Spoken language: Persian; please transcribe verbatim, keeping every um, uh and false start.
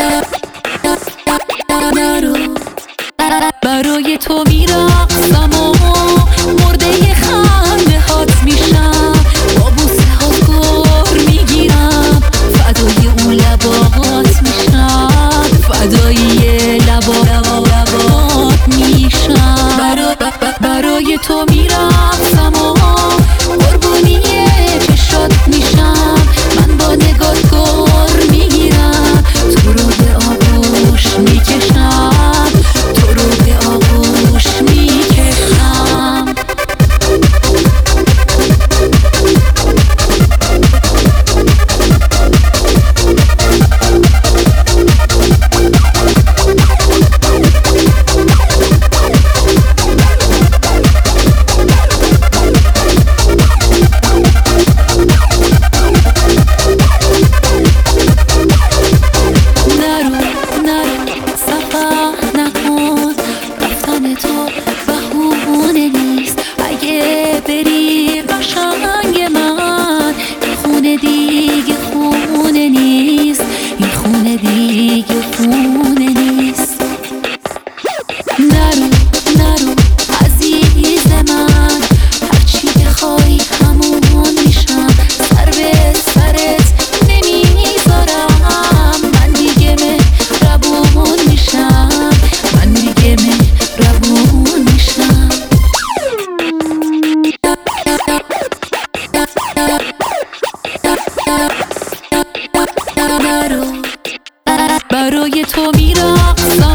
برای تو میرقصم و مرده خنده هات میشم، با بوسه هات گر میگیرم، فدای اون لبات میشم، فدای لبا لبات میشم. برا برای تو میرقصم و قربونی چشات میشم، من با نگات گر میگیرم، تو رو به آغوش میکشم، تو رو به آغوش میکشم. تو بهونه نیست، اگه بری قشنگ من، این خونه دیگه خونه نیست، این خونه دیگه خونه نیست. نرو نرو عزیز من، هرچی بخوای همون میشم، سر به سرت نمیذارم، من دیگه مهربون میشم، من دیگه مهربون میشم. برای تو میرقصم